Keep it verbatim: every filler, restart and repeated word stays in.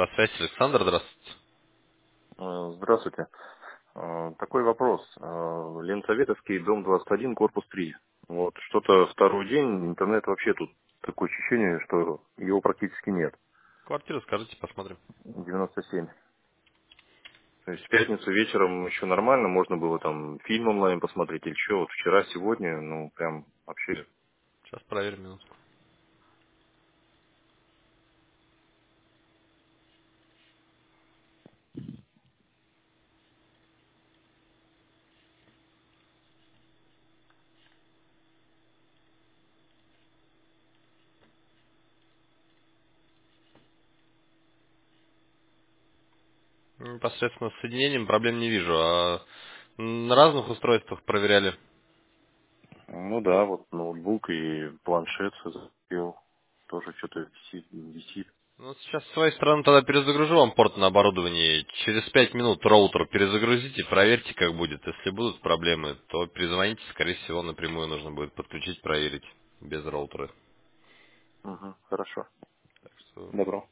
Электросвязь, Александр, здравствуйте. Э, Здравствуйте. Э, Такой вопрос. Э, Ленсоветовский, дом двадцать один, корпус три. Вот что-то второй день, интернет вообще тут такое ощущение, что его практически нет. Квартиру скажите, посмотрим. девяносто семь. То есть в пятницу вечером еще нормально, можно было там фильм онлайн посмотреть или что. Вот вчера, сегодня, ну прям вообще. Сейчас проверим минутку. Непосредственно с соединением проблем не вижу. А на разных устройствах проверяли. Ну да, вот ноутбук и планшет запил. Тоже что-то висит, висит. Ну, сейчас с своей стороны тогда перезагружу вам порт на оборудовании. Через пять минут роутер перезагрузите, проверьте, как будет. Если будут проблемы, то перезвоните. Скорее всего, напрямую нужно будет подключить, проверить без роутера. Угу, хорошо. Так что Добро.